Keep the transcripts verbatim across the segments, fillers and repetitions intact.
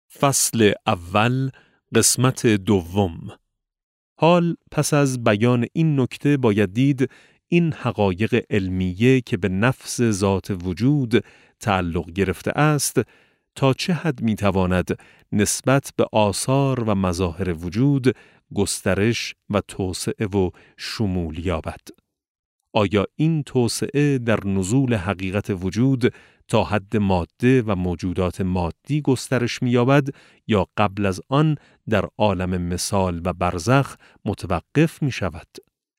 فصل اول، قسمت دوم. حال پس از بیان این نکته باید دید این حقایق علمیه که به نفس ذات وجود تعلق گرفته است تا چه حد میتواند نسبت به آثار و مظاهر وجود گسترش و توسعه و شمول یابد. آیا این توسعه در نزول حقیقت وجود تا حد ماده و موجودات مادی گسترش می‌یابد یا قبل از آن در عالم مثال و برزخ متوقف می‌شود؟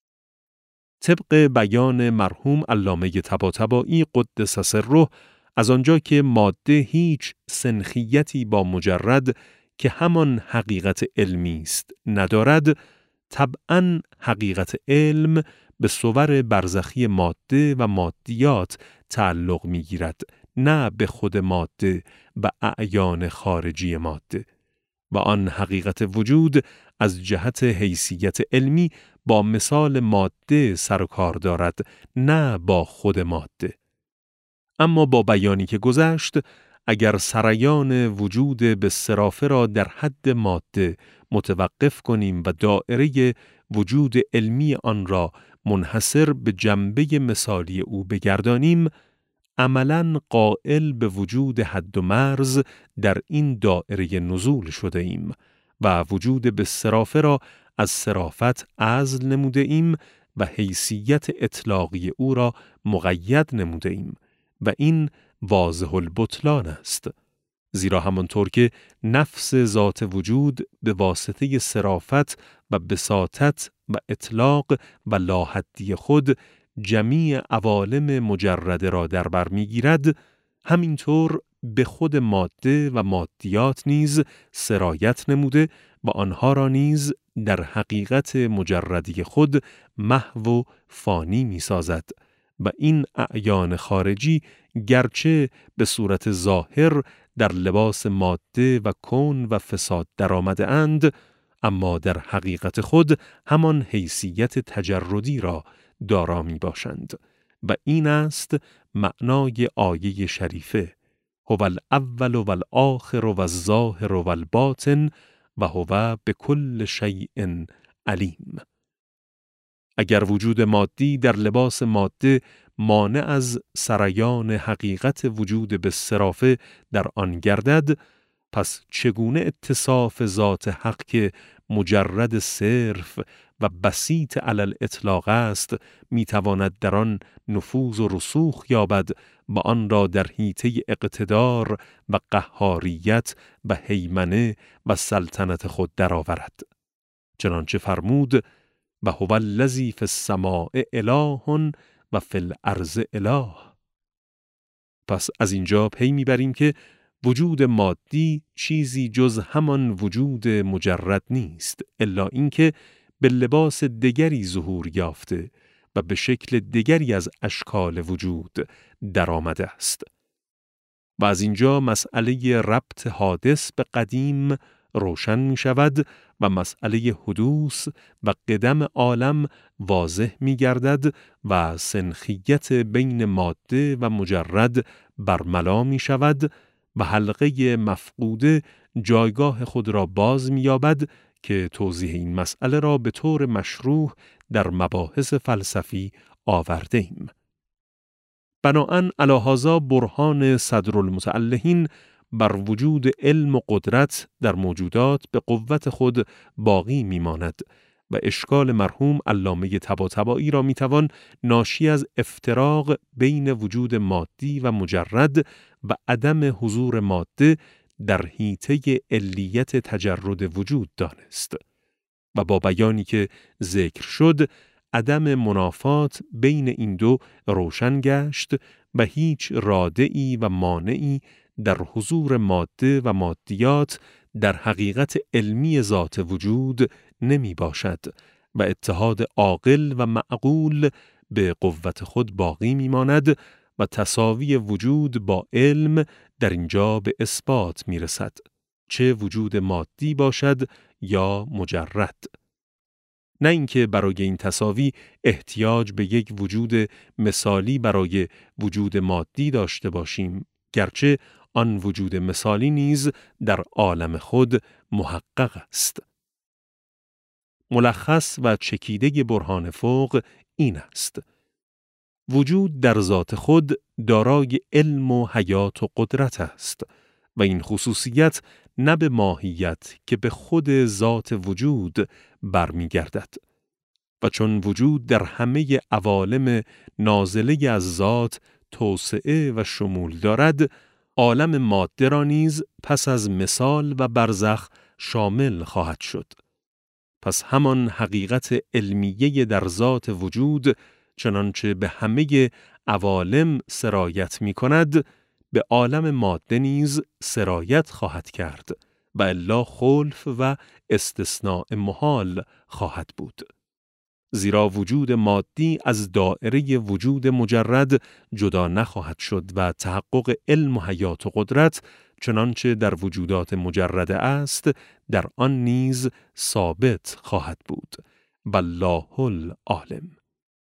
طبق بیان مرحوم علامه طباطبایی قدس سره، از آنجا که ماده هیچ سنخیتی با مجرد که همان حقیقت علمی است ندارد، طبعاً حقیقت علم به صور برزخی ماده و مادیات تعلق می‌گیرد، نه به خود ماده و اعیان خارجی ماده، و آن حقیقت وجود از جهت حیثیت علمی با مثال ماده سر و کار دارد، نه با خود ماده. اما با بیانی که گذشت، اگر سریان وجود به صرافه را در حد ماده متوقف کنیم و دائره وجود علمی آن را منحصر به جنبه مثالی او بگردانیم، عملاً قائل به وجود حد و مرز در این دائره نزول شده ایم و وجود به صرافه را از صرافت عزل نموده ایم و حیثیت اطلاقی او را مقید نموده ایم و این واضح البطلان است. زیرا همانطور که نفس ذات وجود به واسطه صرافت و بساطت و اطلاق و لاحدی خود جمیع عوالم مجرده را در بر می‌گیرد، همینطور به خود ماده و مادیات نیز سرایت نموده و آنها را نیز در حقیقت مجردی خود محو و فانی می‌سازد و این اعیان خارجی گرچه به صورت ظاهر در لباس ماده و کون و فساد در آمده اند، اما در حقیقت خود همان حیثیت تجردی را دارا می باشند و این است معنای آیه شریفه: هو الاول و الآخر و الظاهر و الباطن و هو بكل شیء علیم. اگر وجود مادی در لباس ماده مانع از سریان حقیقت وجود به صرافه در آن گردد، پس چگونه اتصاف ذات حق که مجرد صرف و بسیط علی الاطلاق است میتواند در آن نفوذ و رسوخ یابد و آن را در حیطه اقتدار و قهاریت و هیمنه و سلطنت خود درآورد؟ چنانچه فرمود: و هو الذی فی السماء اله و فی الارض اله. پس از اینجا پی میبریم که وجود مادی چیزی جز همان وجود مجرد نیست، الا اینکه به لباس دیگری ظهور یافته و به شکل دیگری از اشکال وجود در آمده است. و از اینجا مسئله ربط حادث به قدیم روشن می شود و مسئله حدوث و قدم عالم واضح می گردد و سنخیت بین ماده و مجرد برملا می شود و حلقه مفقوده جایگاه خود را باز می یابد که توضیح این مسئله را به طور مشروح در مباحث فلسفی آورده ایم. بناهن علی هذا برهان صدرالمتألهین بر وجود علم و قدرت در موجودات به قوت خود باقی میماند و اشکال مرحوم علامه طباطبایی را میتوان ناشی از افتراق بین وجود مادی و مجرد و عدم حضور ماده در حیطه علیت تجرد وجود دانست و با بیانی که ذکر شد عدم منافات بین این دو روشن گشت و هیچ رادعی و مانعی در حضور ماده و مادیات در حقیقت علمی ذات وجود نمی باشد و اتحاد عاقل و معقول به قوت خود باقی می ماند و تساوی وجود با علم در اینجا به اثبات می رسد، چه وجود مادی باشد یا مجرد. نه اینکه برای این تساوی احتیاج به یک وجود مثالی برای وجود مادی داشته باشیم، گرچه آن وجود مثالی نیز در عالم خود محقق است. ملخص و چکیده برهان فوق این است: وجود در ذات خود دارای علم و حیات و قدرت است و این خصوصیت نه به ماهیت که به خود ذات وجود برمیگردد و چون وجود در همه عوالم نازله از ذات توسعه و شمول دارد، عالم ماده را نیز پس از مثال و برزخ شامل خواهد شد. پس همان حقیقت علمیه در ذات وجود چنانچه به همه عوالم سرایت می کند، به عالم ماده نیز سرایت خواهد کرد و الا خلف و استثناء محال خواهد بود. زیرا وجود مادی از دائره وجود مجرد جدا نخواهد شد و تحقق علم و حیات و قدرت چنانچه در وجودات مجرده است در آن نیز ثابت خواهد بود. والله العالم.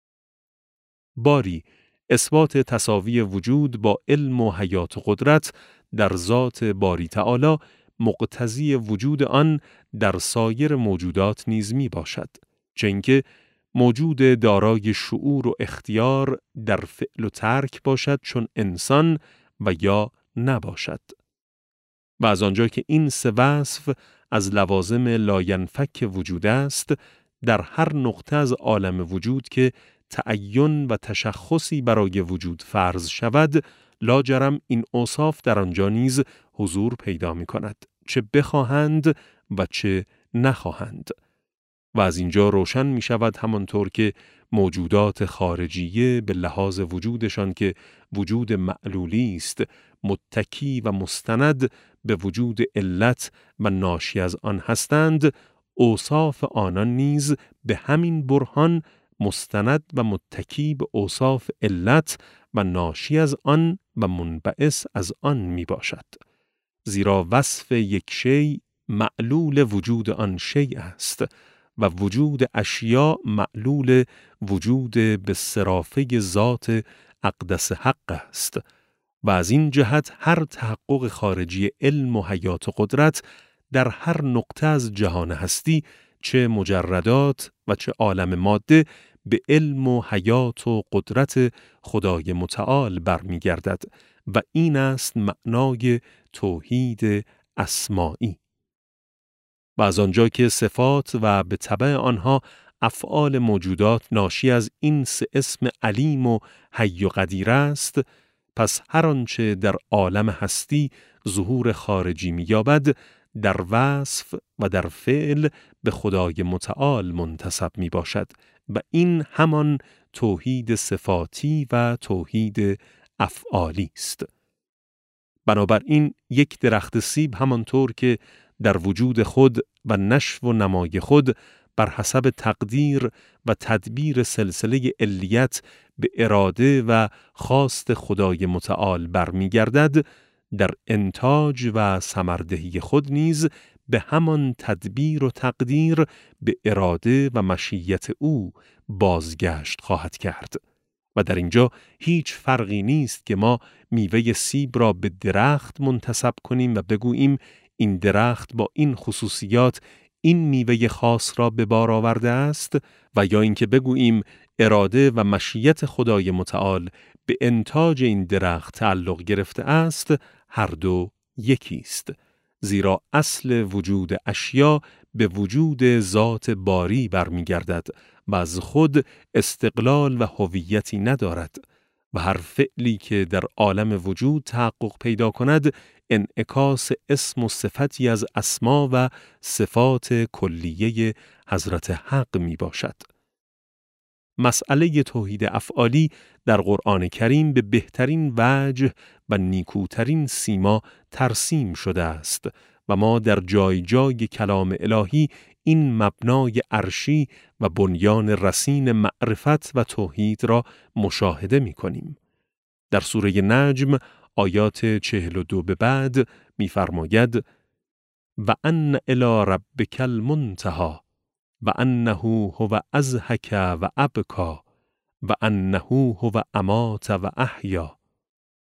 باری اثبات تساوی وجود با علم و حیات و قدرت در ذات باری تعالی مقتضی وجود آن در سایر موجودات نیز می باشد، چه اینکه موجود دارای شعور و اختیار در فعل و ترک باشد چون انسان و یا نباشد. و از آنجا که این سه وصف از لوازم لاینفک وجود است، در هر نقطه از عالم وجود که تعین و تشخصی برای وجود فرض شود، لاجرم این اوصاف در آنجا نیز حضور پیدا می کند، چه بخواهند و چه نخواهند. و از اینجا روشن می شود همانطور که موجودات خارجیه به لحاظ وجودشان که وجود معلولی است، متکی و مستند به وجود علت و ناشی از آن هستند، اوصاف آنان نیز به همین برهان مستند و متکی به اوصاف علت و ناشی از آن و منبعث از آن می باشد. زیرا وصف یک شیء معلول وجود آن شیء است و وجود اشیاء معلول وجود به صرافه ذات اقدس حق است و از این جهت هر تحقق خارجی علم و حیات و قدرت در هر نقطه از جهان هستی، چه مجردات و چه عالم ماده، به علم و حیات و قدرت خدای متعال برمیگردد و این است معنای توحید اسمائی. و از آنجا که صفات و به تبع آنها افعال موجودات ناشی از این سه اسم علیم و حی و قدیر است، پس هر آنچه در عالم هستی ظهور خارجی می‌یابد، در وصف و در فعل به خدای متعال منتسب می باشد و این همان توحید صفاتی و توحید افعالی است. بنابراین یک درخت سیب همانطور که در وجود خود و نشو و نمای خود بر حسب تقدیر و تدبیر سلسله علیت به اراده و خواست خدای متعال برمیگردد، در انتاج و ثمردهی خود نیز به همان تدبیر و تقدیر به اراده و مشیت او بازگشت خواهد کرد. و در اینجا هیچ فرقی نیست که ما میوه سیب را به درخت منتسب کنیم و بگوییم این درخت با این خصوصیات این میوه خاص را به بار آورده است، و یا اینکه بگوییم اراده و مشیت خدای متعال به انتاج این درخت تعلق گرفته است. هر دو یکی است، زیرا اصل وجود اشیا به وجود ذات باری برمیگردد و از خود استقلال و هویتی ندارد و هر فعلی که در عالم وجود تحقق پیدا کند انعکاس اسم و صفتی از اسما و صفات کلیه حضرت حق می باشد. مسئله توحید افعالی در قرآن کریم به بهترین وجه و نیکوترین سیما ترسیم شده است و ما در جای جای کلام الهی این مبنای عرشی و بنیان رصین معرفت و توحید را مشاهده می کنیم. در سوره نجم آیات چهل و دو به بعد می فرماید و ان الی ربک المنتهی و انه هو اضحک و ابکا و انه هو امات و احیا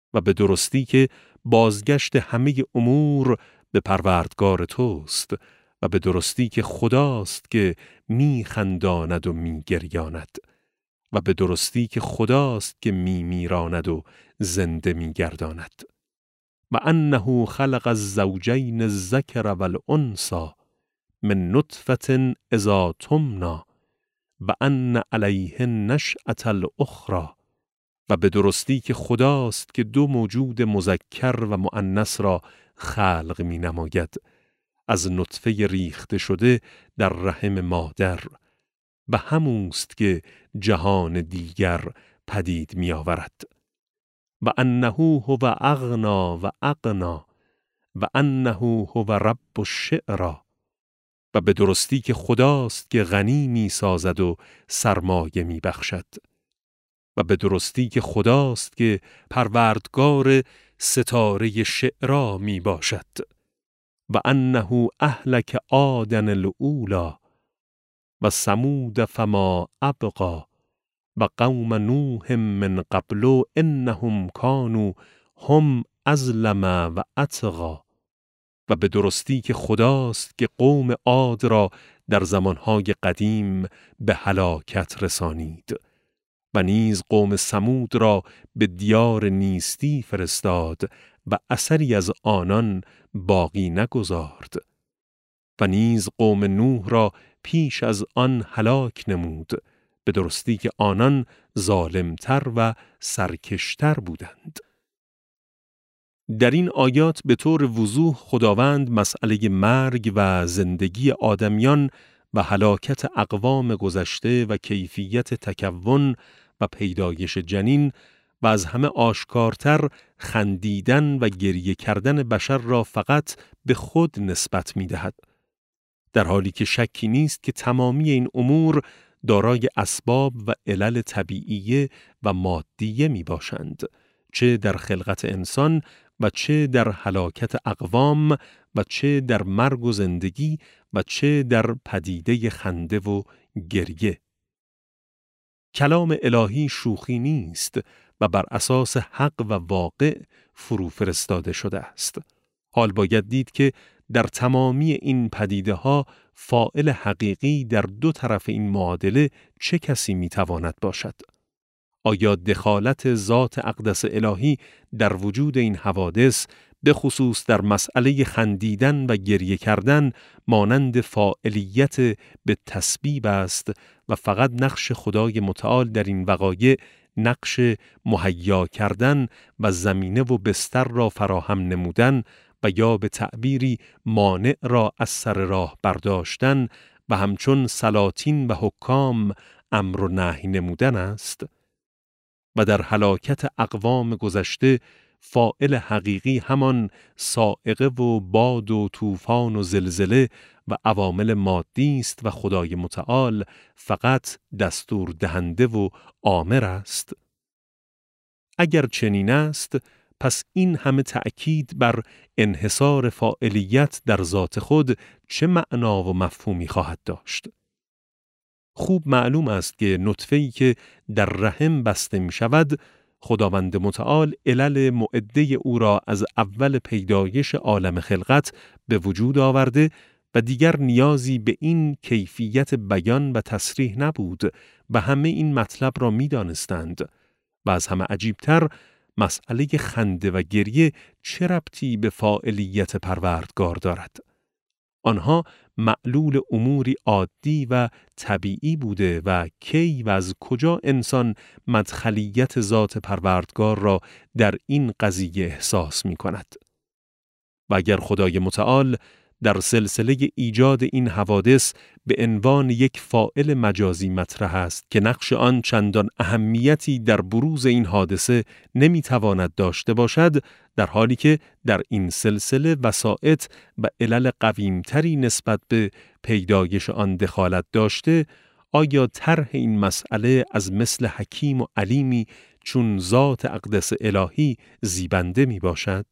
و به درستی که بازگشت همه امور به پروردگار توست و به درستی که خداست که می خنداند و می گریاند و به درستی که خداست که می میراند و زنده می گرداند و انه خلق الزوجین الذکر والانثی من نطفة اذا تمنی و ان علیه نشأة الاخری و به درستی که خداست که دو موجود مذکر و مؤنث را خلق می نماید از نطفه ریخته شده در رحم مادر و هموست که جهان دیگر پدید می آورد و انه هو اغنی و اقنی و انه هو رب الشعری و به درستی که خداست که غنی می سازد و سرمایه می بخشد و به درستی که خداست که پروردگار ستاره شعرا می باشد و انه اهلک عادن الاولی و ثمود فما ابقی و قوم نوح من قبل انهم کانوا هم اظلم و اطغی و به درستی که خداست که قوم عاد را در زمانهای قدیم به هلاکت رسانید و نیز قوم ثمود را به دیار نیستی فرستاد و اثری از آنان باقی نگذارد و نیز قوم نوح را پیش از آن هلاک نمود به درستی که آنان ظالمتر و سرکشتر بودند. در این آیات به طور وضوح خداوند مسئله مرگ و زندگی آدمیان و هلاکت اقوام گذشته و کیفیت تکون و پیدایش جنین و از همه آشکارتر خندیدن و گریه کردن بشر را فقط به خود نسبت می دهد. در حالی که شکی نیست که تمامی این امور دارای اسباب و علل طبیعیه و مادیه می باشند، چه در خلقت انسان و چه در هلاکت اقوام و چه در مرگ و زندگی و چه در پدیده خنده و گریه. کلام الهی شوخی نیست و بر اساس حق و واقع فرو فرستاده شده است. حال باید دید که در تمامی این پدیده ها فاعل حقیقی در دو طرف این معادله چه کسی میتواند باشد؟ آیا دخالت ذات اقدس الهی در وجود این حوادث به خصوص در مسئله خندیدن و گریه کردن مانند فاعلیت به تسبیب است و فقط نقش خدای متعال در این وقایع نقش مهیا کردن و زمینه و بستر را فراهم نمودن و یا به تعبیری مانع را از سر راه برداشتن و همچون سلاطین و حکام امر و نهی نمودن است؟ و در هلاکت اقوام گذشته فاعل حقیقی همان صاعقه و باد و طوفان و زلزله و عوامل مادی است و خدای متعال فقط دستور دهنده و آمر است؟ اگر چنین است، پس این همه تأکید بر انحصار فاعلیت در ذات خود چه معنا و مفهومی خواهد داشت؟ خوب معلوم است که نطفه‌ای که در رحم بسته می شود، خداوند متعال علل معده او را از اول پیدایش عالم خلقت به وجود آورده و دیگر نیازی به این کیفیت بیان و تصریح نبود و همه این مطلب را می دانستند. و از همه عجیبتر، مسئله خنده و گریه چه ربطی به فاعلیت پروردگار دارد؟ آنها معلول اموری عادی و طبیعی بوده و کی و از کجا انسان مدخلیت ذات پروردگار را در این قضیه احساس می کند؟ و اگر خدای متعال در سلسله ایجاد این حوادث به عنوان یک فاعل مجازی مطرح است که نقش آن چندان اهمیتی در بروز این حادثه نمیتواند داشته باشد، در حالی که در این سلسله وسائط و علل قویمتری نسبت به پیدایش آن دخالت داشته، آیا طرح این مسئله از مثل حکیم و علیمی چون ذات اقدس الهی زیبنده می باشد؟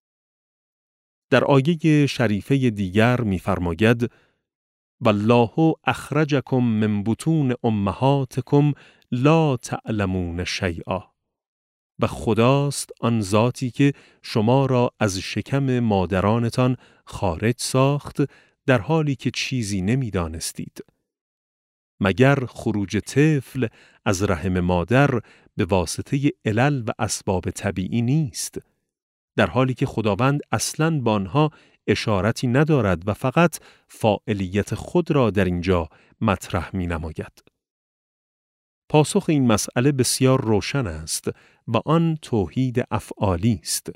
در آیه شریفه دیگر می‌فرماید والله اخرجکم من بطون امهاتکم لا تعلمون شیئا و خداست آن ذاتی که شما را از شکم مادرانتان خارج ساخت در حالی که چیزی نمی‌دانستید. مگر خروج طفل از رحم مادر به واسطه علل و اسباب طبیعی نیست، در حالی که خداوند اصلاً به آنها اشارتی ندارد و فقط فاعلیت خود را در اینجا مطرح می‌نماید. پاسخ این مسئله بسیار روشن است و آن توحید افعالی است.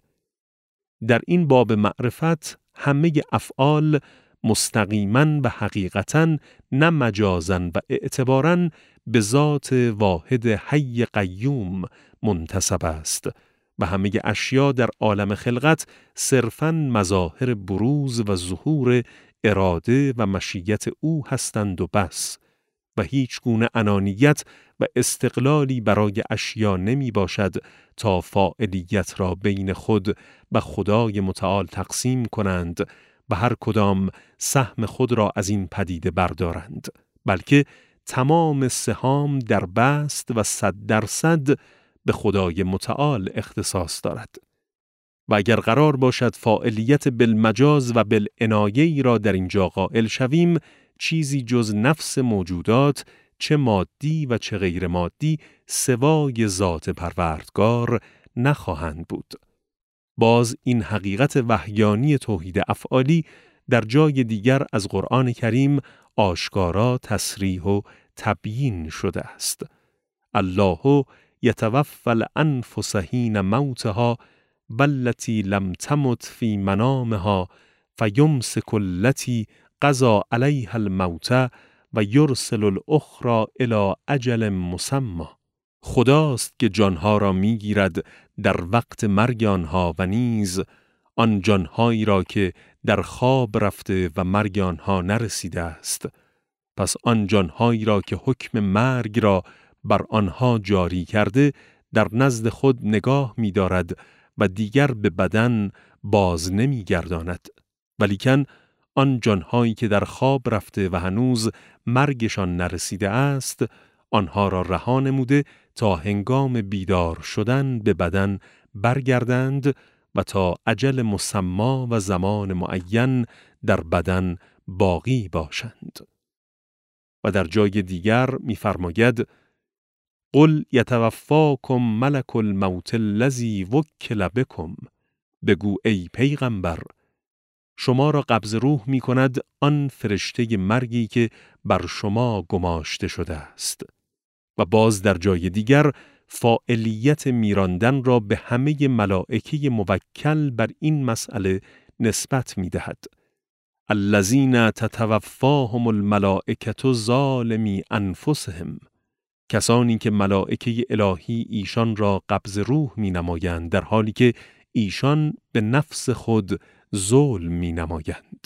در این باب معرفت همه افعال مستقیما و حقیقتاً نه مجازاً و اعتباراً به ذات واحد حی قیوم منتسب است و همه اشیا در عالم خلقت صرفاً مظاهر بروز و ظهور اراده و مشیت او هستند و بس، و هیچ گونه انانیت و استقلالی برای اشیا نمی باشد تا فاعلیت را بین خود و خدای متعال تقسیم کنند و هر کدام سهم خود را از این پدیده بردارند، بلکه تمام سهام در بست و صد درصد به خدای متعال اختصاص دارد. و اگر قرار باشد فاعلیت بالمجاز و بالعنایه را در اینجا قائل شویم، چیزی جز نفس موجودات چه مادی و چه غیر مادی سوای ذات پروردگار نخواهند بود. باز این حقیقت وحیانی توحید افعالی در جای دیگر از قرآن کریم آشکارا تصریح و تبیین شده است. الله یتوفی الانفس حین موتها والتی لم تمت فی منامها فیمسک التی قضى علیها الموت و یرسل الاخرى الی اجل مسمى. خداست که جانها را میگیرد در وقت مرگ آنها و نیز آن جانهایی را که در خواب رفته و مرگ آنها نرسیده است. پس آن جانهایی را که حکم مرگ را بر آنها جاری کرده در نزد خود نگاه می‌دارد و دیگر به بدن باز نمی‌گرداند. ولیکن آن جانهایی که در خواب رفته و هنوز مرگشان نرسیده است، آنها را رها نموده تا هنگام بیدار شدن به بدن برگردند و تا اجل مسما و زمان معین در بدن باقی باشند. و در جای دیگر می‌فرماید قل یتوفاکم ملک الموت الذی وکل بکم. بگو ای پیغمبر، شما را قبض روح می کند آن فرشته مرگی که بر شما گماشته شده است. و باز در جای دیگر فاعلیت میراندن را به همه ملائکه موکل بر این مسئله نسبت می دهد. الذین تتوفاهم الملائکة ظالمی انفسهم. کسانی که ملائکه الهی ایشان را قبض روح می نمایند در حالی که ایشان به نفس خود ظلم می نمایند.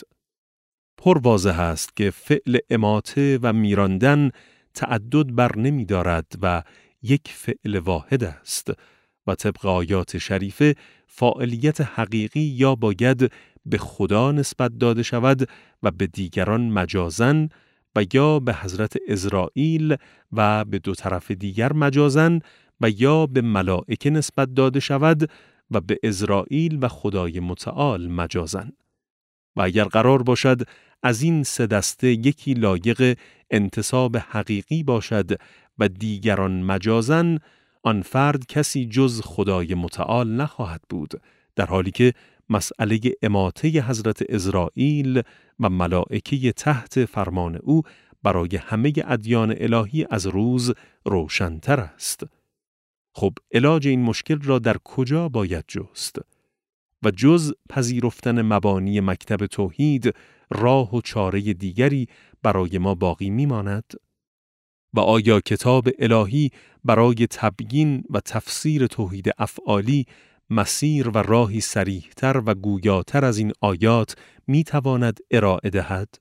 پر واضح است که فعل اماته و میراندن تعدد بر نمی دارد و یک فعل واحد است و طبق آیات شریفه فاعلیت حقیقی یا باید به خدا نسبت داده شود و به دیگران مجازن و یا به حضرت عزرائیل و به دو طرف دیگر مجازن و یا به ملائکه نسبت داده شود و به عزرائیل و خدای متعال مجازن. و اگر قرار باشد از این سه دسته یکی لایق انتساب حقیقی باشد و دیگران مجازن، آن فرد کسی جز خدای متعال نخواهد بود، در حالی که مسئله اماته حضرت عزرائیل و ملائکه تحت فرمان او برای همه ادیان الهی از روز روشن‌تر است. خب علاج این مشکل را در کجا باید جست؟ و جز پذیرفتن مبانی مکتب توحید راه و چاره دیگری برای ما باقی میماند؟ و آیا کتاب الهی برای تبیین و تفسیر توحید افعالی مسیر و راهی صریح‌تر و گویاتر از این آیات میتواند ارائه دهد؟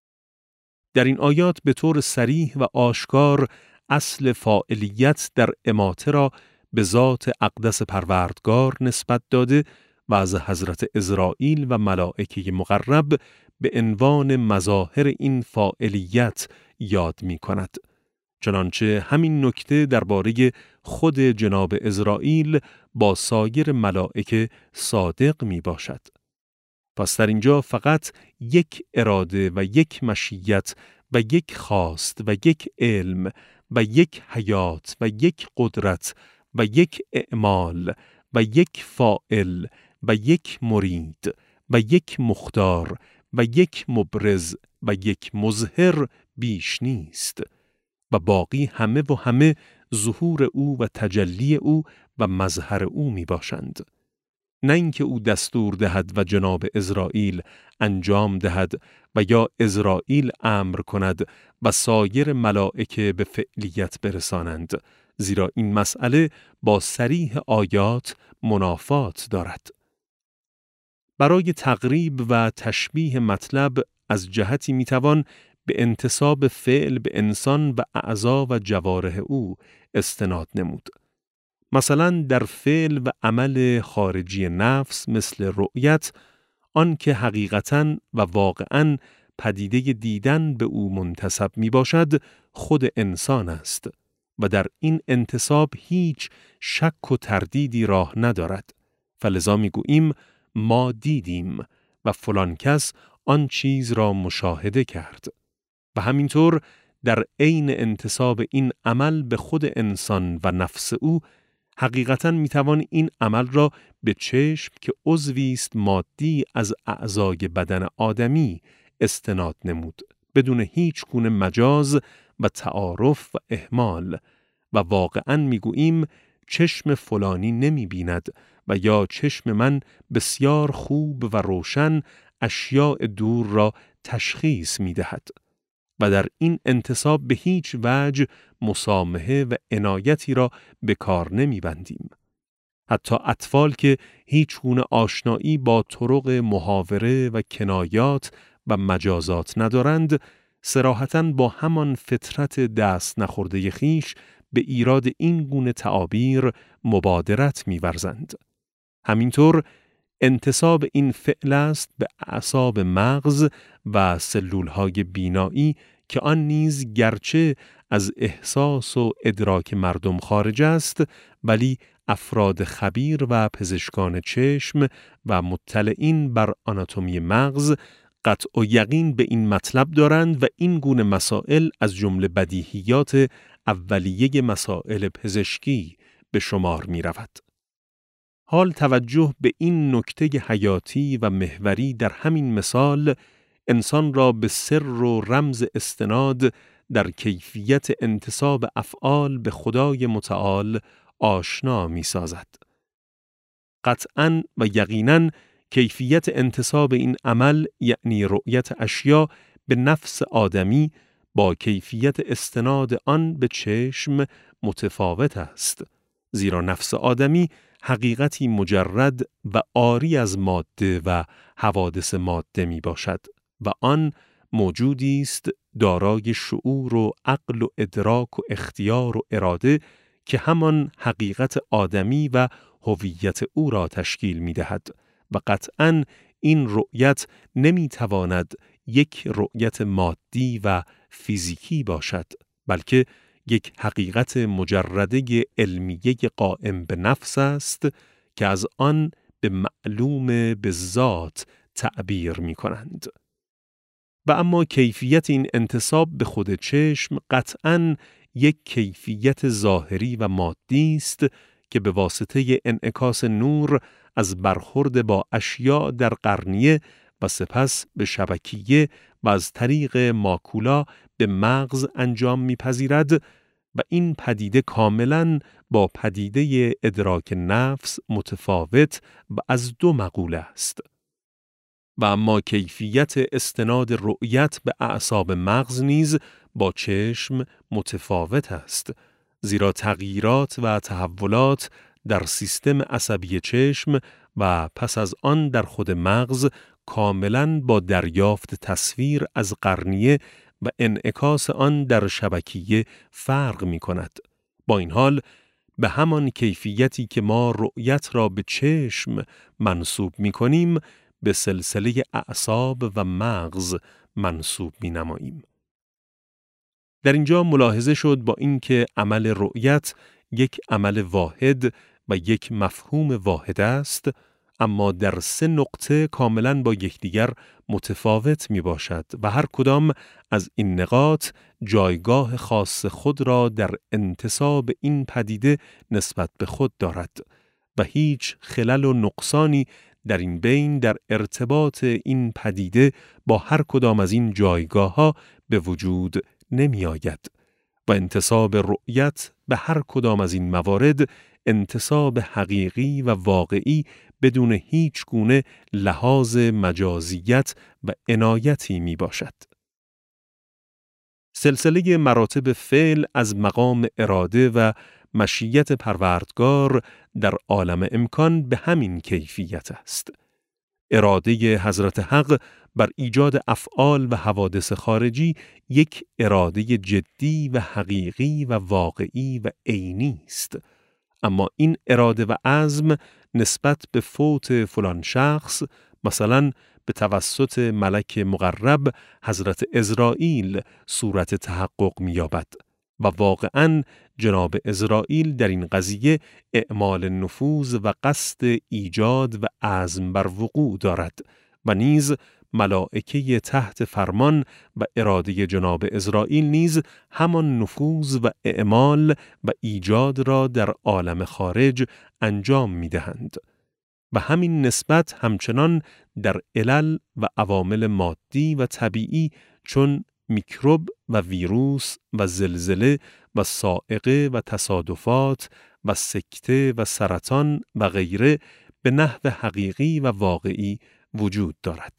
در این آیات به طور صریح و آشکار اصل فاعلیت در اماته را به ذات اقدس پروردگار نسبت داده و از حضرت عزرائیل و ملائکه مقرب به عنوان مظاهر این فاعلیت یاد می کند. چنانچه همین نکته درباره خود جناب عزرائیل با سایر ملائکه صادق می باشد. پس در اینجا فقط یک اراده و یک مشیت و یک خواست و یک علم و یک حیات و یک قدرت و یک اعمال و یک فاعل و یک مرید و یک مختار و یک مبرز و یک مظهر بیش نیست و باقی همه و همه ظهور او و تجلی او و مظهر او می باشند. نه اینکه او دستور دهد و جناب عزرائیل انجام دهد و یا عزرائیل امر کند و سایر ملائکه به فعلیت برسانند، زیرا این مسئله با صریح آیات منافات دارد. برای تقریب و تشبیه مطلب از جهتی میتوان به انتساب فعل به انسان و اعضا و جوارح او استناد نمود. مثلا در فعل و عمل خارجی نفس مثل رؤیت، آن که حقیقتاً و واقعاً پدیده دیدن به او منتسب می باشد خود انسان است و در این انتساب هیچ شک و تردیدی راه ندارد. فلذا می گوییم ما دیدیم و فلان کس آن چیز را مشاهده کرد. و همینطور در عین انتساب این عمل به خود انسان و نفس او، حقیقتاً میتوان این عمل را به چشم که عضوی است مادی از اعضای بدن آدمی استناد نمود، بدون هیچ گونه مجاز و تعارف و اهمال، و واقعاً میگوییم چشم فلانی نمی بیند و یا چشم من بسیار خوب و روشن اشیاء دور را تشخیص می دهد. و در این انتساب به هیچ وجه مسامحه و عنایتی را به کار نمی بندیم. حتی اطفال که هیچ گونه آشنایی با طرق محاوره و کنایات و مجازات ندارند، صراحتاً با همان فطرت دست نخورده خیش به ایراد این گونه تعابیر مبادرت می ورزند. همینطور انتساب این فعل است به اعصاب مغز و سلولهای بینایی که آن نیز گرچه از احساس و ادراک مردم خارج است، ولی افراد خبیر و پزشکان چشم و مطلعین بر آناتومی مغز قطع و یقین به این مطلب دارند و این گونه مسائل از جمله بدیهیات اولیه مسائل پزشکی به شمار می رود. حال توجه به این نکته حیاتی و محوری در همین مثال انسان را به سر و رمز استناد در کیفیت انتساب افعال به خدای متعال آشنا می سازد. قطعاً و یقیناً کیفیت انتساب این عمل یعنی رؤیت اشیا به نفس آدمی با کیفیت استناد آن به چشم متفاوت است، زیرا نفس آدمی حقیقتی مجرد و عاری از ماده و حوادث ماده می باشد و آن موجودی است دارای شعور و عقل و ادراک و اختیار و اراده که همان حقیقت آدمی و هویت او را تشکیل می دهد و قطعاً این رؤیت نمی تواند یک رؤیت مادی و فیزیکی باشد، بلکه یک حقیقت مجرده علمیه قائم به نفس است که از آن به معلوم به ذات تعبیر می کنند. و اما کیفیت این انتساب به خود چشم قطعاً یک کیفیت ظاهری و مادی است که به واسطه انعکاس نور از برخورد با اشیاء در قرنیه و سپس به شبکیه و از طریق ماکولا به مغز انجام می‌پذیرد و این پدیده کاملاً با پدیده ادراک نفس متفاوت و از دو مقوله است. و اما کیفیت استناد رؤیت به اعصاب مغز نیز با چشم متفاوت است، زیرا تغییرات و تحولات در سیستم عصبی چشم و پس از آن در خود مغز کاملاً با دریافت تصویر از قرنیه و انعکاس آن در شبکیه فرق می کند. با این حال به همان کیفیتی که ما رؤیت را به چشم منسوب می کنیم، به سلسله اعصاب و مغز منسوب می نماییم. در اینجا ملاحظه شد با اینکه عمل رؤیت یک عمل واحد و یک مفهوم واحد است، اما در سه نقطه کاملاً با یکدیگر متفاوت می باشد و هر کدام از این نقاط جایگاه خاص خود را در انتساب این پدیده نسبت به خود دارد و هیچ خلل و نقصانی در این بین در ارتباط این پدیده با هر کدام از این جایگاه ها به وجود نمی آید و انتساب رؤیت به هر کدام از این موارد انتساب حقیقی و واقعی بدون هیچ گونه لحاظ مجازیت و عنایتی می باشد. سلسله مراتب فعل از مقام اراده و مشیت پروردگار در عالم امکان به همین کیفیت است. اراده حضرت حق بر ایجاد افعال و حوادث خارجی یک اراده جدی و حقیقی و واقعی و عینی است. اما این اراده و عزم نسبت به فوت فلان شخص، مثلا به توسط ملک مقرب حضرت عزرائیل صورت تحقق می‌یابد و واقعاً جناب عزرائیل در این قضیه اعمال نفوذ و قصد ایجاد و عزم بر وقوع دارد و نیز ملائکه تحت فرمان و اراده جناب عزرائیل نیز همان نفوذ و اعمال و ایجاد را در عالم خارج انجام می‌دهند و همین نسبت همچنان در علل و عوامل مادی و طبیعی چون میکروب و ویروس و زلزله و صاعقه و تصادفات و سکته و سرطان و غیره به نحو حقیقی و واقعی وجود دارد.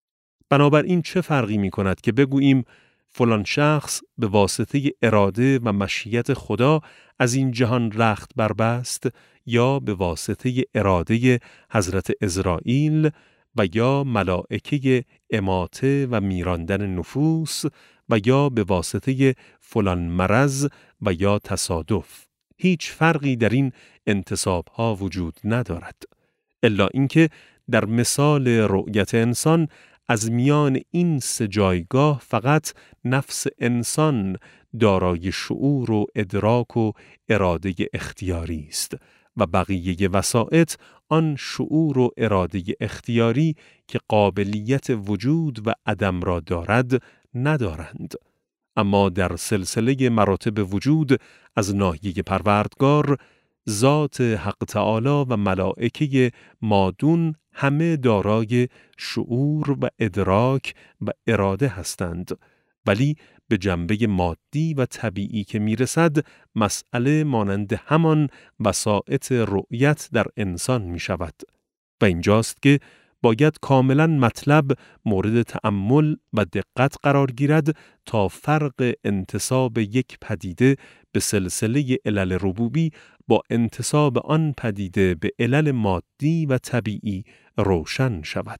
بنابراین چه فرقی می کند که بگوییم فلان شخص به واسطه اراده و مشیت خدا از این جهان رخت بربست یا به واسطه اراده حضرت عزرائیل و یا ملائکه اماته و میراندن نفوس و یا به واسطه فلان مرض و یا تصادف. هیچ فرقی در این انتساب ها وجود ندارد، الا اینکه در مثال رؤیت انسان از میان این سه جایگاه فقط نفس انسان دارای شعور و ادراک و اراده اختیاری است و بقیه وسائط آن شعور و اراده اختیاری که قابلیت وجود و عدم را دارد ندارند. اما در سلسله مراتب وجود از ناحیه پروردگار، ذات حق تعالی و ملائکه مادون همه دارای شعور و ادراک و اراده هستند، ولی به جنبه مادی و طبیعی که میرسد مسئله مانند همان وسائط رؤیت در انسان می شود و اینجاست که باید کاملا مطلب مورد تأمل و دقت قرار گیرد تا فرق انتساب یک پدیده به سلسله علل ربوبی با انتساب آن پدیده به علل مادی و طبیعی روشن شود.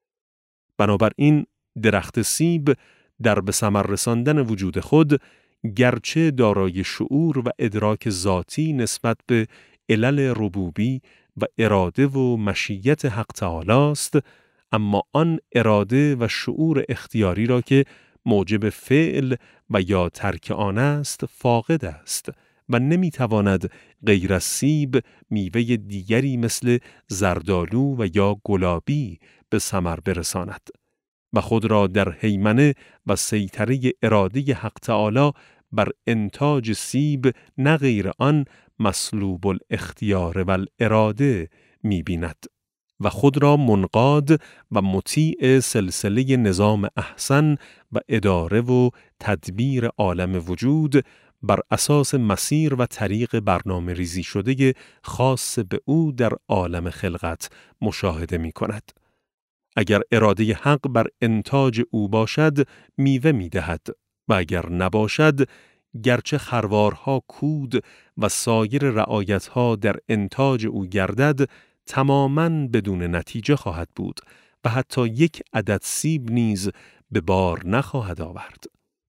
بنابراین درخت سیب در به ثمر رساندن وجود خود گرچه دارای شعور و ادراک ذاتی نسبت به علل ربوبی و اراده و مشیت حق تعالی است، اما آن اراده و شعور اختیاری را که موجب فعل و یا ترک آن است فاقد است و نمیتواند غیر از سیب میوه دیگری مثل زردالو و یا گلابی به ثمر برساند و خود را در هیمنه و سیطره اراده حق تعالی بر انتاج سیب نه غیر آن مسلوب الاختیار و الاراده می بیند و خود را منقاد و مطیع سلسله نظام احسن و اداره و تدبیر عالم وجود بر اساس مسیر و طریق برنامه ریزی شده خاص به او در عالم خلقت مشاهده می کند. اگر اراده حق بر انتاج او باشد میوه می دهد و اگر نباشد گرچه خروارها کود و سایر رعایتها در انتاج او گردد تماماً بدون نتیجه خواهد بود و حتی یک عدد سیب نیز به بار نخواهد آورد.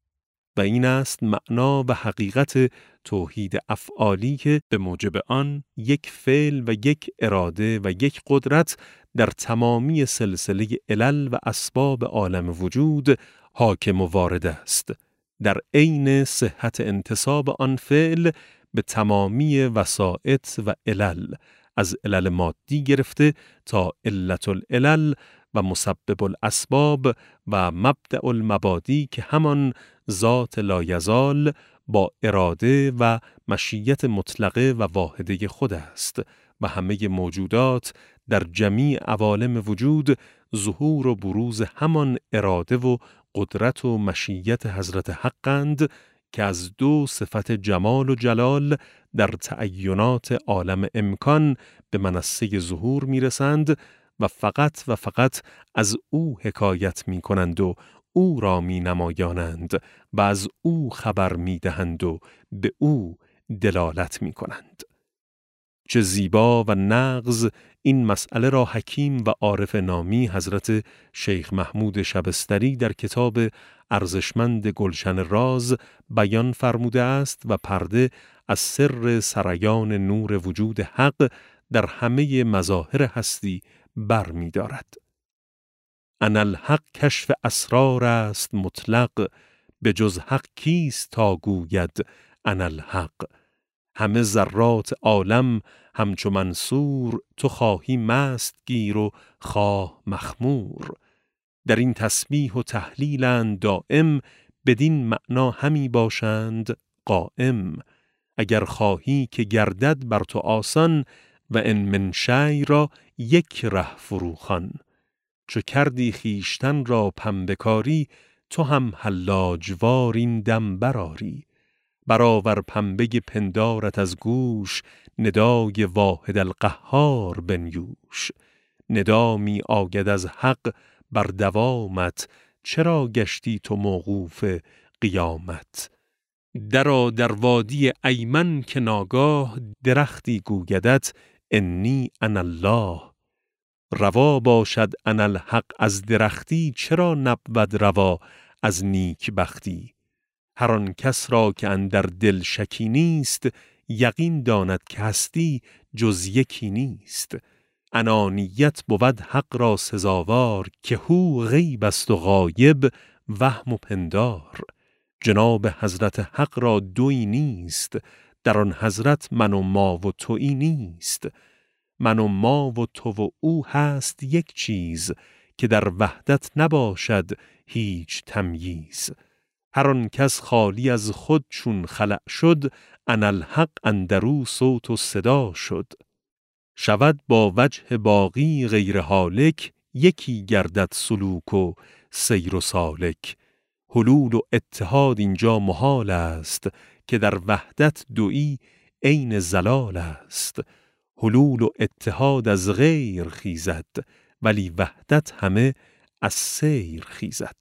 و این است معنا و حقیقت توحید افعالی که به موجب آن یک فعل و یک اراده و یک قدرت در تمامی سلسله علل و اسباب عالم وجود حاکم و وارد است، در عین صحت انتساب آن فعل به تمامی وسائط و علل، از علل مادی گرفته تا علت العلل و مسبب الاسباب و مبدأ المبادی که همان ذات لایزال با اراده و مشیت مطلقه و واحده خود است و همه موجودات در جمیع عوالم وجود ظهور و بروز همان اراده و قدرت و مشیت حضرت حقند که از دو صفت جمال و جلال در تعینات عالم امکان به منصه ظهور میرسند و فقط و فقط از او حکایت می کنند و او را می نمایانند و از او خبر می دهند و به او دلالت می کنند. چه زیبا و نغز این مسئله را حکیم و عارف نامی حضرت شیخ محمود شبستری در کتاب ارزشمند گلشن راز بیان فرموده است و پرده از سر سریان نور وجود حق در همه مظاهر هستی بر می دارد. انالحق کشف اسرار است مطلق، به جز حق کیست تا گوید انالحق. همه ذرات عالم همچو منصور، تو خواهی مست گیر و خواه مخمور. در این تسبیح و تهلیلند دائم، بدین معنا همی باشند قائم. اگر خواهی که گردد بر تو آسان، و ان من شیء را یک ره فروخوان. چو کردی خیشتن را پنبه کاری، تو هم حلاجوار این دم برآری. برآور پنبه پندارت از گوش، ندای واحد القهار بنیوش. ندا می آید از حق بر دوامت، چرا گشتی تو موقوف قیامت. درآ در وادی ایمن که ناگاه، درختی گویدت انی انا الله. روا باشد انالحق از درختی، چرا نبود روا از نیک بختی. هر آن کس را که اندر دل شکی نیست، یقین داند که هستی جز یکی نیست. انانیت بود حق را سزاوار، که هو غیب است و غایب وهم و پندار. جناب حضرت حق را دویی نیست، در آن حضرت من و ما و تویی نیست. من و ما و تو و او هست یک چیز، که در وحدت نباشد هیچ تمییز. هر آن کس خالی از خود چون خلأ شد، انالحق اندرو صوت و صدا شد. شود با وجه باقی غیر هالک، یکی گردد سلوک و سیر و سالک. حلول و اتحاد اینجا محال است، که در وحدت دویی عین زلال است. حلول و اتحاد از غیر خیزد، ولی وحدت همه از سیر خیزد.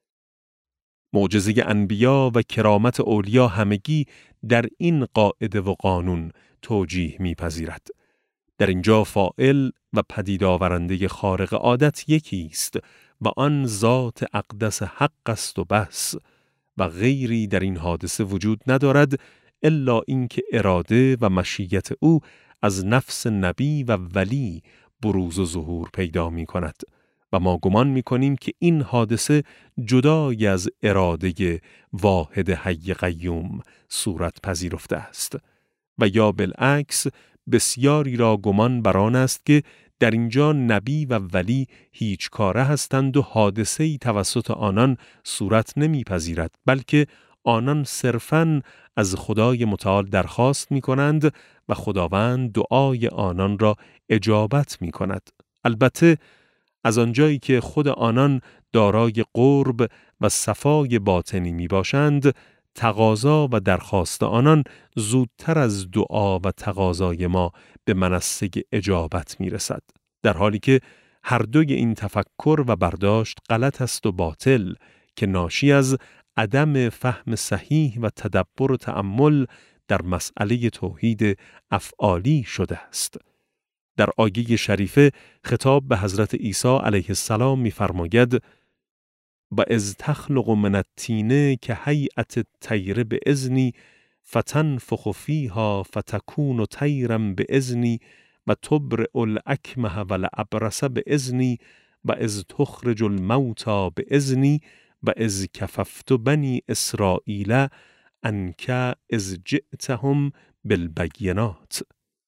معجزه انبیا و کرامت اولیا همگی در این قاعده و قانون توجیه می‌پذیرد. در اینجا فاعل و پدید آورنده خارق عادت یکی است و آن ذات اقدس حق است و بس، و غیری در این حادثه وجود ندارد الا اینکه اراده و مشیت او از نفس نبی و ولی بروز و ظهور پیدا می کند و ما گمان می کنیم که این حادثه جدای از اراده واحد حی قیوم صورت پذیرفته است و یا بالعکس بسیاری را گمان بر آن است که در اینجا نبی و ولی هیچ کاره هستند و حادثه‌ای توسط آنان صورت نمی پذیرد، بلکه آنان صرفاً از خدای متعال درخواست می کنند و خداوند دعای آنان را اجابت می کند. البته از آنجایی که خود آنان دارای قرب و صفای باطنی می باشند، تقاضا و درخواست آنان زودتر از دعا و تقاضای ما به منصه اجابت می رسد. در حالی که هر دوی این تفکر و برداشت غلط است و باطل که ناشی از عدم فهم صحیح و تدبر و تأمل در مسئله توحید افعالی شده است. در آیه شریفه خطاب به حضرت عیسی علیه السلام می فرماید و از تخلق من الطین که هیئت الطیر باذنی فتنفخ فیها فتکون طیرا باذنی و تبرئ الاکمه والابرص باذنی و از تخرج الموتى باذنی و از کففت بنی اسرائیل انک از جئتهم بالبینات.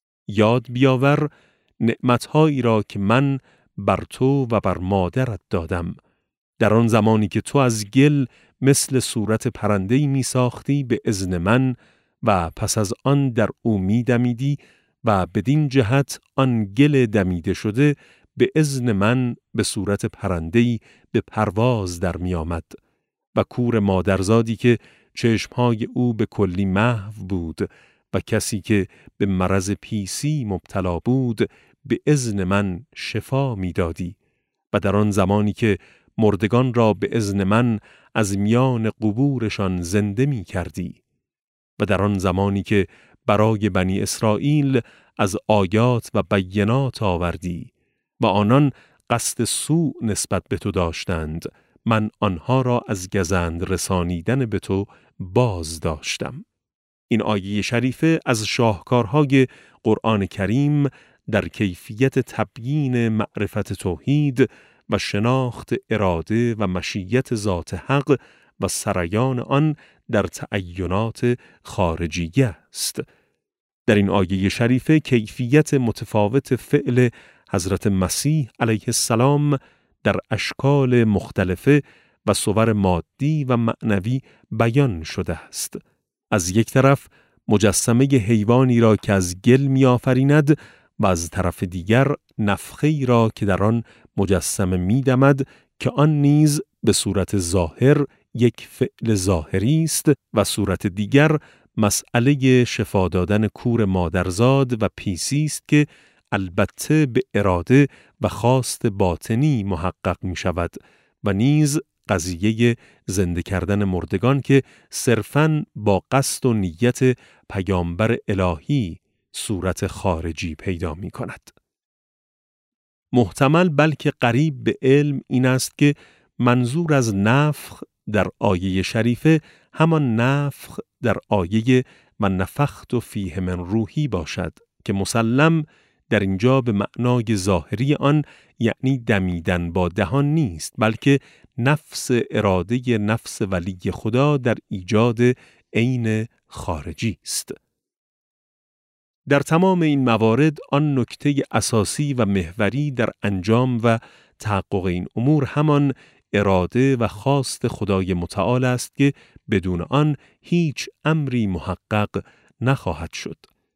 یاد بیاور نعمتهایی را که من بر تو و بر مادرت دادم در آن زمانی که تو از گل مثل صورت پرنده‌ای می ساختی به اذن من و پس از آن در او می دمیدی و بدین جهت آن گل دمیده شده به اذن من به صورت پرنده‌ای به پرواز در می آمد و کور مادرزادی که چشمهای او به کلی محو بود و کسی که به مرض پیسی مبتلا بود به اذن من شفا می دادی و در آن زمانی که مردگان را به اذن من از میان قبورشان زنده می کردی و در آن زمانی که برای بنی اسرائیل از آیات و بینات آوردی و آنان قصد سوء نسبت به تو داشتند، من آنها را از گزند رسانیدن به تو باز داشتم. این آیه شریفه از شاهکارهای قرآن کریم در کیفیت تبیین معرفت توحید و شناخت اراده و مشیت ذات حق و سریان آن در تعینات خارجیه است. در این آیه شریفه کیفیت متفاوت فعل حضرت مسیح علیه السلام در اشکال مختلفه و صور مادی و معنوی بیان شده است. از یک طرف مجسمه حیوانی را که از گل می آفریند و از طرف دیگر نفخه‌ای را که در آن مجسمه می دمد که آن نیز به صورت ظاهر یک فعل ظاهری است و صورت دیگر مسئله شفا دادن کور مادرزاد و پیسی است که البته به اراده و خواست باطنی محقق می شود و نیز قضیه زنده کردن مردگان که صرفاً با قصد و نیت پیامبر الهی صورت خارجی پیدا می کند. محتمل بلکه قریب به علم این است که منظور از نفخ در آیه شریفه همان نفخ در آیه من نفخت فیه من روحی باشد که مسلم در اینجا به معنای ظاهری آن یعنی دمیدن با دهان نیست، بلکه نفس اراده نفس ولی خدا در ایجاد عین خارجی است. در تمام این موارد آن نکته اساسی و محوری در انجام و تحقق این امور همان اراده و خواست خدای متعال است که بدون آن هیچ امری محقق نخواهد شد.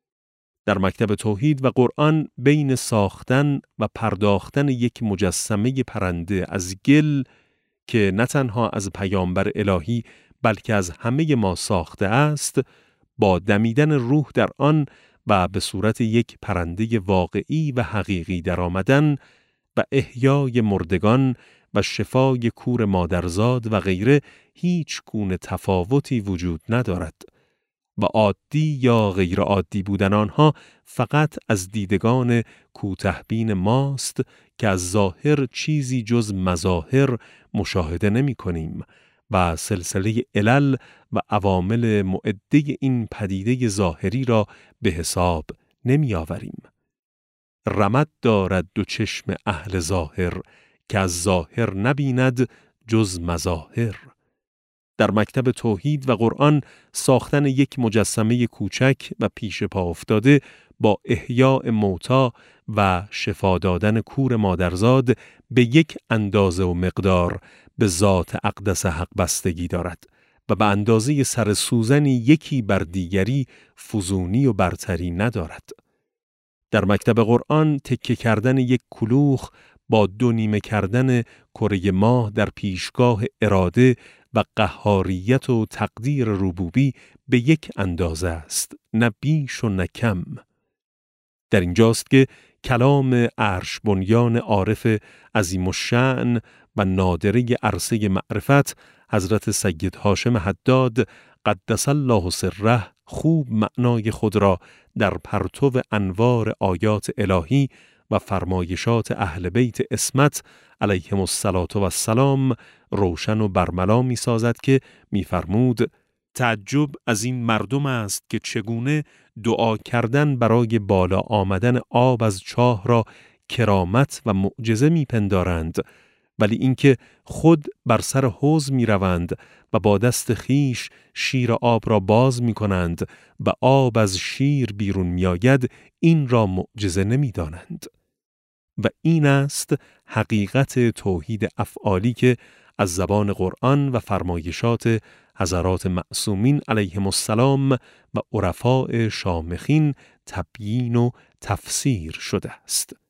در مکتب توحید و قرآن بین ساختن و پرداختن یک مجسمه پرنده از گل که نه تنها از پیامبر الهی بلکه از همه ما ساخته است، با دمیدن روح در آن و به صورت یک پرنده واقعی و حقیقی در آمدن و احیای مردگان و شفای کور مادرزاد و غیره هیچ گونه تفاوتی وجود ندارد و عادی یا غیر عادی بودن آنها فقط از دیدگان کوته‌بین ماست که از ظاهر چیزی جز مظاهر مشاهده نمی کنیم و سلسله علل و عوامل مؤدی این پدیده ظاهری را به حساب نمی آوریم. رمد دارد دو چشم اهل ظاهر که از ظاهر نبیند جز مظاهر. در مکتب توحید و قرآن ساختن یک مجسمه کوچک و پیش پا افتاده با احیاء موتا و شفا دادن کور مادرزاد به یک اندازه و مقدار به ذات اقدس حق بستگی دارد و به اندازه سر سوزنی یکی بر دیگری فزونی و برتری ندارد. در مکتب قرآن تکه کردن یک کلوخ با دو نیمه کردن کره ماه در پیشگاه اراده و قهاریت و تقدیر ربوبی به یک اندازه است، نه بیش و نه کم. در اینجاست که کلام عرش بنیان عارف عظیم الشأن و نادره عرصه معرفت حضرت سید هاشم حداد قدس الله سره خوب معنای خود را در پرتو انوار آیات الهی و فرمایشات اهل بیت عصمت علیهم الصلاة و السلام روشن و برملا می سازد که می فرمود تعجب از این مردم است که چگونه دعا کردن برای بالا آمدن آب از چاه را کرامت و معجزه می پندارند ولی اینکه خود بر سر حوض می روند و با دست خیش شیر آب را باز می کنند و آب از شیر بیرون می آید، این را معجزه نمی دانند. و این است حقیقت توحید افعالی که از زبان قرآن و فرمایشات حضرات معصومین علیهم السلام و عرفاء شامخین تبیین و تفسیر شده است.